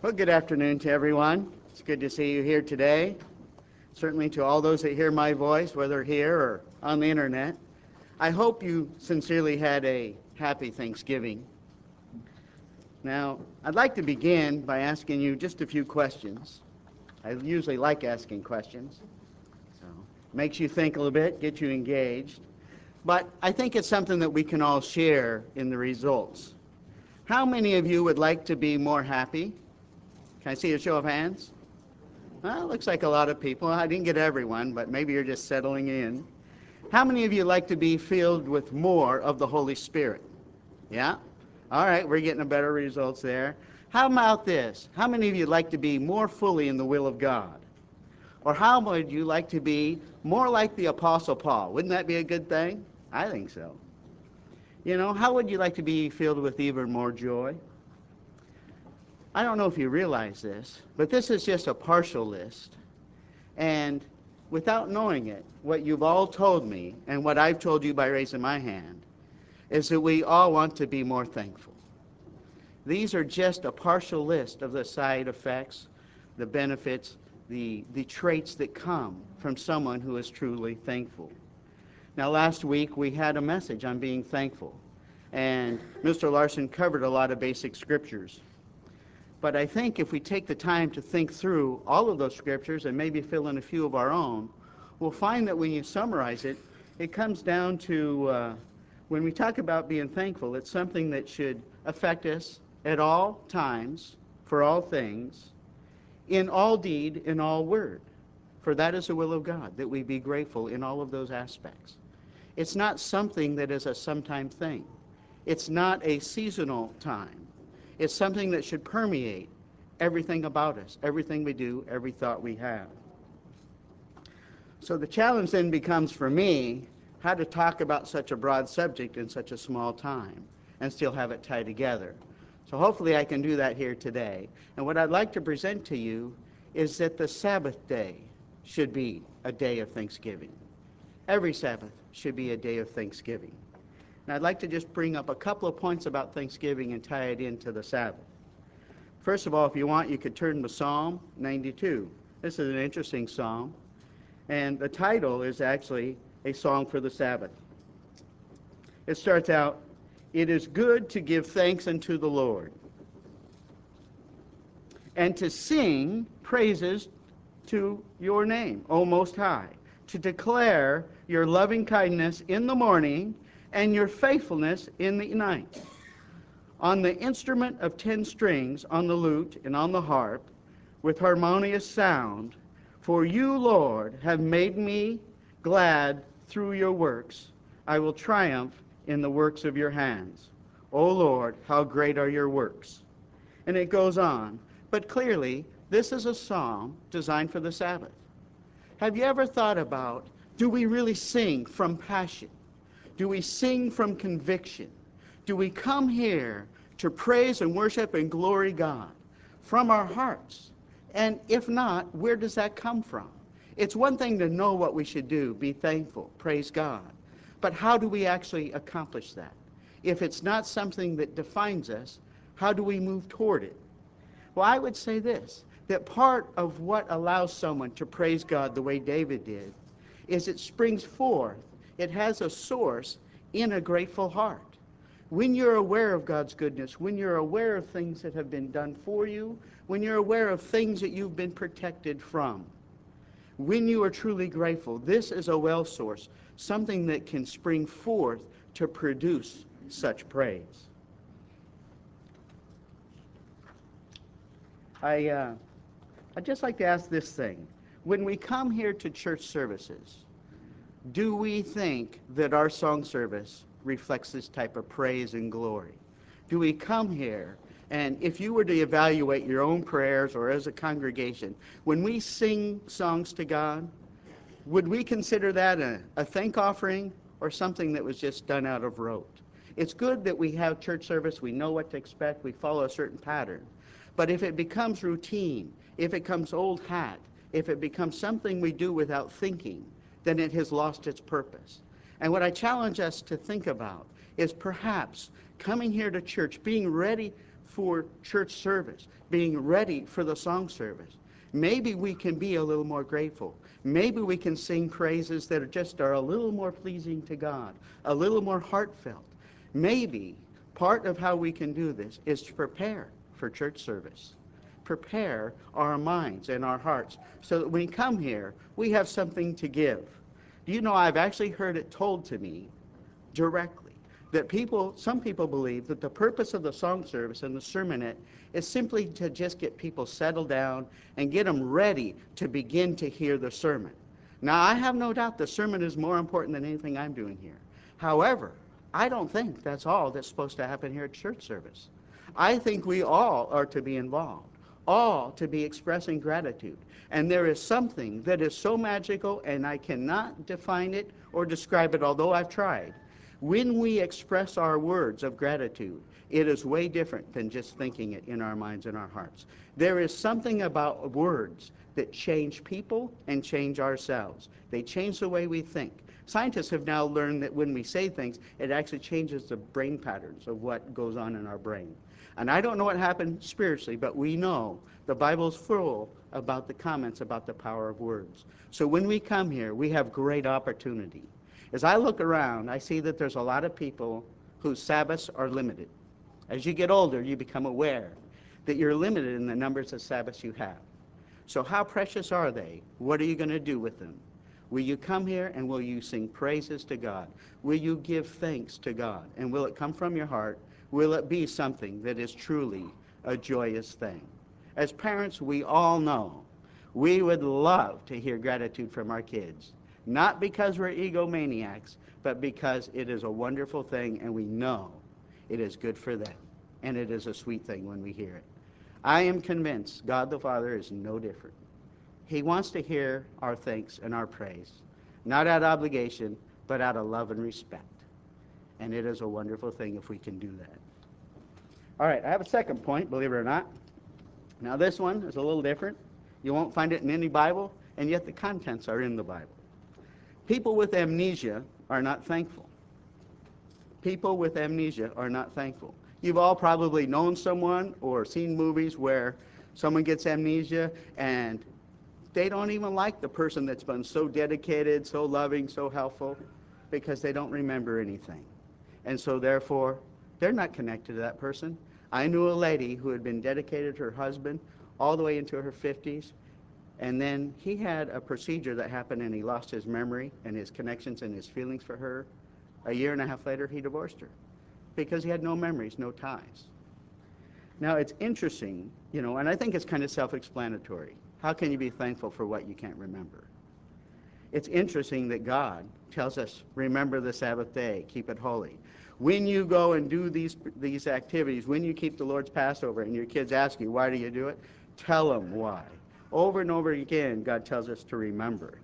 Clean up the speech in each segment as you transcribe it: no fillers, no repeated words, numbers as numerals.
Well, good afternoon to everyone. It's good to see you here today. Certainly to all those that hear my voice, whether here or on the internet. I hope you sincerely had a happy Thanksgiving. Now, I'd like to begin by asking you just a few questions. I usually like asking questions. So, makes you think a little bit, gets you engaged. But I think it's something that we can all share in the results. How many of you would like to be more happy? Can I see a show of hands? Well, it looks like a lot of people. I didn't get everyone, but maybe you're just settling in. How many of you like to be filled with more of the Holy Spirit? Yeah? All right, we're getting a better results there. How about this? How many of you like to be more fully in the will of God? Or how would you like to be more like the Apostle Paul? Wouldn't that be a good thing? I think so. You know, how would you like to be filled with even more joy? I don't know if you realize this, but this is just a partial list. And without knowing it, what you've all told me, and what I've told you by raising my hand, is that we all want to be more thankful. These are just a partial list of the side effects, the benefits, the traits that come from someone who is truly thankful. Now, last week we had a message on being thankful, and Mr. Larson covered a lot of basic scriptures. But I think if we take the time to think through all of those scriptures and maybe fill in a few of our own, we'll find that when you summarize it, it comes down to when we talk about being thankful, it's something that should affect us at all times, for all things, in all deed, in all word. For that is the will of God, that we be grateful in all of those aspects. It's not something that is a sometime thing. It's not a seasonal time. It's something that should permeate everything about us, everything we do, every thought we have. So the challenge then becomes for me how to talk about such a broad subject in such a small time and still have it tied together. So hopefully I can do that here today. And what I'd like to present to you is that the Sabbath day should be a day of thanksgiving. Every Sabbath should be a day of thanksgiving. And I'd like to just bring up a couple of points about Thanksgiving and tie it into the Sabbath. First of all, if you want, you could turn to Psalm 92. This is an interesting psalm. And the title is actually a song for the Sabbath. It starts out, "It is good to give thanks unto the Lord, and to sing praises to your name, O Most High, to declare your loving kindness in the morning and your faithfulness in the night. On the instrument of 10 strings, on the lute and on the harp, with harmonious sound, for you, Lord, have made me glad through your works. I will triumph in the works of your hands. O Lord, how great are your works." And it goes on. But clearly, this is a psalm designed for the Sabbath. Have you ever thought about, do we really sing from passion? Do we sing from conviction? Do we come here to praise and worship and glory God from our hearts? And if not, where does that come from? It's one thing to know what we should do, be thankful, praise God. But how do we actually accomplish that? If it's not something that defines us, how do we move toward it? Well, I would say this, that part of what allows someone to praise God the way David did is it springs forth. It has a source in a grateful heart. When you're aware of God's goodness, when you're aware of things that have been done for you, when you're aware of things that you've been protected from, when you are truly grateful, this is a well source, something that can spring forth to produce such praise. I'd just like to ask this thing. When we come here to church services, do we think that our song service reflects this type of praise and glory? Do we come here, and if you were to evaluate your own prayers or as a congregation, when we sing songs to God, would we consider that a thank offering or something that was just done out of rote? It's good that we have church service, we know what to expect, we follow a certain pattern. But if it becomes routine, if it becomes old hat, if it becomes something we do without thinking, then it has lost its purpose. And what I challenge us to think about is perhaps coming here to church, being ready for church service, being ready for the song service. Maybe we can be a little more grateful. Maybe we can sing praises that are a little more pleasing to God, a little more heartfelt. Maybe part of how we can do this is to prepare for church service. Prepare our minds and our hearts so that when we come here, we have something to give. Do you know, I've actually heard it told to me directly that some people believe that the purpose of the song service and the sermonette is simply to just get people settled down and get them ready to begin to hear the sermon. Now, I have no doubt the sermon is more important than anything I'm doing here. However, I don't think that's all that's supposed to happen here at church service. I think we all are to be involved, all to be expressing gratitude. And there is something that is so magical, and I cannot define it or describe it, although I've tried. When we express our words of gratitude, it is way different than just thinking it in our minds and our hearts. There is something about words that change people and change ourselves. They change the way we think. Scientists have now learned that when we say things, it actually changes the brain patterns of what goes on in our brain. And I don't know what happened spiritually, but we know the Bible's full about the comments about the power of words. So when we come here, we have great opportunity. As I look around, I see that there's a lot of people whose Sabbaths are limited. As you get older, you become aware that you're limited in the numbers of Sabbaths you have. So how precious are they? What are you going to do with them? Will you come here and will you sing praises to God? Will you give thanks to God? And will it come from your heart? Will it be something that is truly a joyous thing? As parents, we all know we would love to hear gratitude from our kids. Not because we're egomaniacs, but because it is a wonderful thing and we know it is good for them. And it is a sweet thing when we hear it. I am convinced God the Father is no different. He wants to hear our thanks and our praise, not out of obligation, but out of love and respect. And it is a wonderful thing if we can do that. All right, I have a second point, believe it or not. Now this one is a little different. You won't find it in any Bible, and yet the contents are in the Bible. People with amnesia are not thankful. People with amnesia are not thankful. You've all probably known someone or seen movies where someone gets amnesia and they don't even like the person that's been so dedicated, so loving, so helpful, because they don't remember anything. And so therefore, they're not connected to that person. I knew a lady who had been dedicated to her husband all the way into her 50s, and then he had a procedure that happened and he lost his memory and his connections and his feelings for her. A year and a half later, he divorced her because he had no memories, no ties. Now, it's interesting, and I think it's kind of self-explanatory. How can you be thankful for what you can't remember? It's interesting that God tells us, remember the Sabbath day, keep it holy. When you go and do these activities, when you keep the Lord's Passover and your kids ask you, why do you do it? Tell them why. Over and over again, God tells us to remember.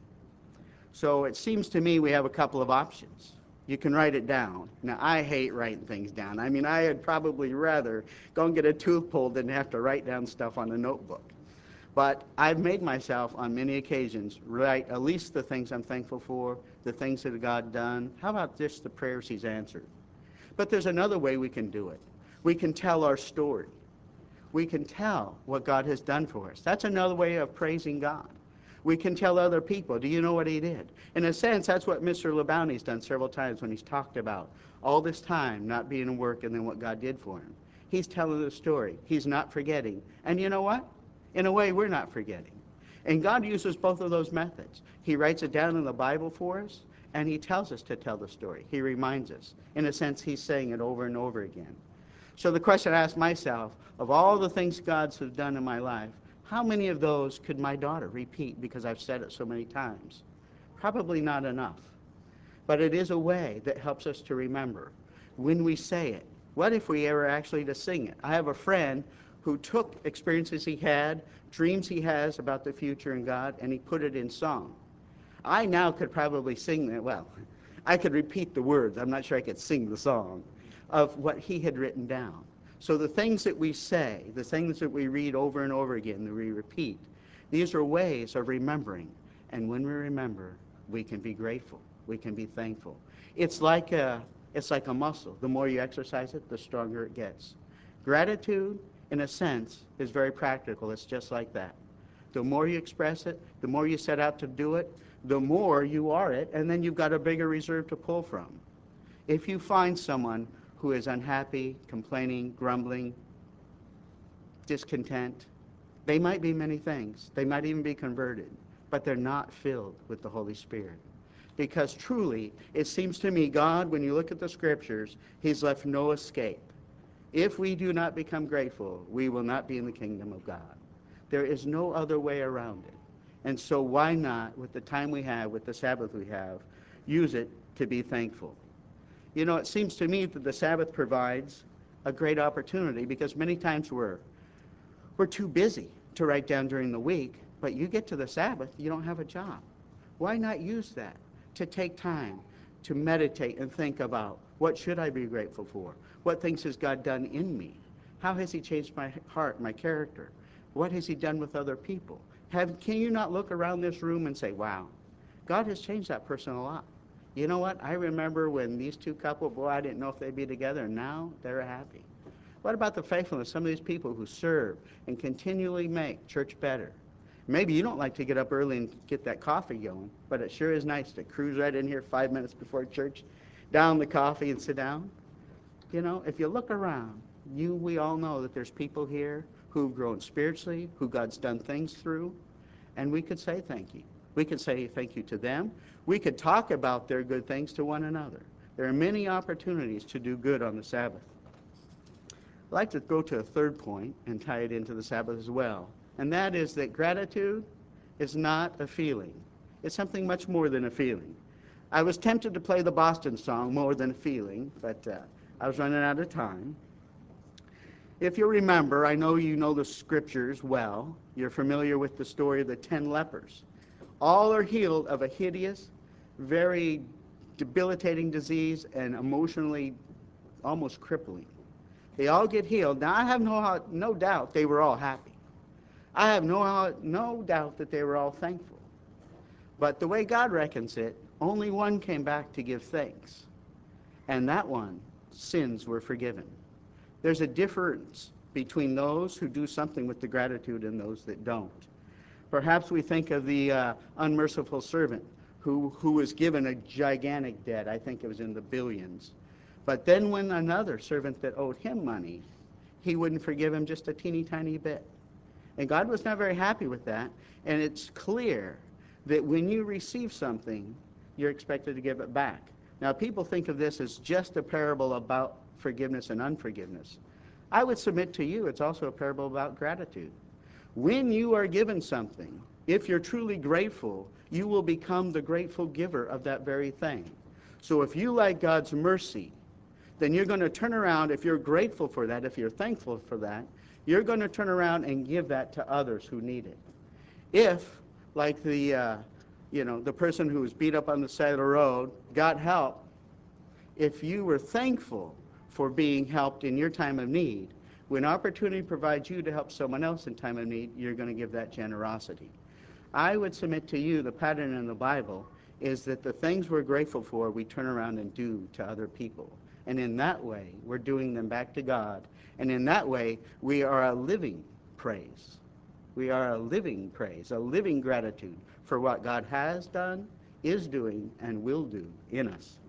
So it seems to me we have a couple of options. You can write it down. Now, I hate writing things down. I mean, I'd probably rather go and get a tooth pulled than have to write down stuff on a notebook. But I've made myself, on many occasions, write at least the things I'm thankful for, the things that God done. How about just the prayers He's answered? But there's another way we can do it. We can tell our story. We can tell what God has done for us. That's another way of praising God. We can tell other people, do you know what He did? In a sense, that's what Mr. LeBounty's done several times when he's talked about all this time not being in work and then what God did for him. He's telling the story. He's not forgetting. And you know what? In a way, we're not forgetting. And God uses both of those methods. He writes it down in the Bible for us, and He tells us to tell the story. He reminds us. In a sense, He's saying it over and over again. So the question I ask myself, of all the things God's has done in my life, how many of those could my daughter repeat because I've said it so many times? Probably not enough. But it is a way that helps us to remember. When we say it, what if we ever actually to sing it? I have a friend who took experiences he had, dreams he has about the future and God, and he put it in song. I now could probably sing that. Well, I could repeat the words. I'm not sure I could sing the song of what he had written down. So the things that we say, the things that we read over and over again, that we repeat, these are ways of remembering. And when we remember, we can be grateful. We can be thankful. It's like a muscle. The more you exercise it, the stronger it gets. Gratitude, in a sense, is very practical. It's just like that. The more you express it, the more you set out to do it, the more you are it, and then you've got a bigger reserve to pull from. If you find someone who is unhappy, complaining, grumbling, discontent, they might be many things. They might even be converted, but they're not filled with the Holy Spirit. Because truly, it seems to me, God, when you look at the scriptures, he's left no escape. If we do not become grateful, we will not be in the kingdom of God. There is no other way around it. And so why not, with the time we have, with the Sabbath we have, use it to be thankful? You know, it seems to me that the Sabbath provides a great opportunity, because many times we're too busy to write down during the week, but you get to the Sabbath, you don't have a job. Why not use that to take time to meditate and think about, what should I be grateful for? What things has God done in me? How has he changed my heart, my character? What has he done with other people? Can you not look around this room and say, wow, God has changed that person a lot. You know what? I remember when these two couple, boy, I didn't know if they'd be together, and now they're happy. What about the faithfulness of some of these people who serve and continually make church better? Maybe you don't like to get up early and get that coffee going, but it sure is nice to cruise right in here 5 minutes before church, down the coffee and sit down. You know, if you look around, we all know that there's people here who've grown spiritually, who God's done things through, and we could say thank you. We could say thank you to them. We could talk about their good things to one another. There are many opportunities to do good on the Sabbath. I'd like to go to a third point and tie it into the Sabbath as well, and that is that gratitude is not a feeling. It's something much more than a feeling. I was tempted to play the Boston song, More Than a Feeling, but I was running out of time. If you remember, I know you know the scriptures well. You're familiar with the story of the 10 lepers. All are healed of a hideous, very debilitating disease and emotionally almost crippling. They all get healed. Now, I have no doubt they were all happy. I have no doubt that they were all thankful. But the way God reckons it, only one came back to give thanks. And that one, sins were forgiven. There's a difference between those who do something with the gratitude and those that don't. Perhaps we think of the unmerciful servant who was given a gigantic debt. I think it was in the billions. But then when another servant that owed him money, he wouldn't forgive him just a teeny tiny bit. And God was not very happy with that. And it's clear that when you receive something, you're expected to give it back. Now, people think of this as just a parable about forgiveness and unforgiveness. I would submit to you it's also a parable about gratitude. When you are given something, if you're truly grateful, you will become the grateful giver of that very thing. So if you like God's mercy, then you're going to turn around, if you're grateful for that, if you're thankful for that, you're going to turn around and give that to others who need it. If, like the person who was beat up on the side of the road, got help, if you were thankful for being helped in your time of need, when opportunity provides you to help someone else in time of need, you're going to give that generosity. I would submit to you the pattern in the Bible is that the things we're grateful for, we turn around and do to other people. And in that way, we're doing them back to God. And in that way, we are a living praise. We are a living praise, a living gratitude for what God has done, is doing, and will do in us.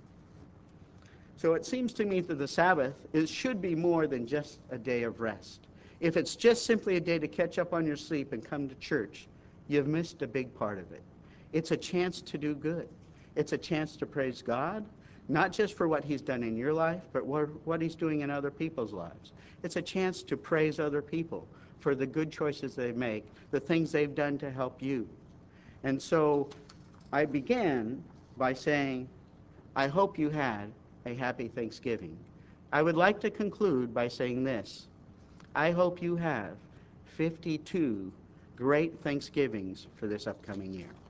So it seems to me that the Sabbath should be more than just a day of rest. If it's just simply a day to catch up on your sleep and come to church, you've missed a big part of it. It's a chance to do good. It's a chance to praise God, not just for what he's done in your life, but what he's doing in other people's lives. It's a chance to praise other people for the good choices they make, the things they've done to help you. And so I began by saying, I hope you had a happy Thanksgiving. I would like to conclude by saying this. I hope you have 52 great Thanksgivings for this upcoming year.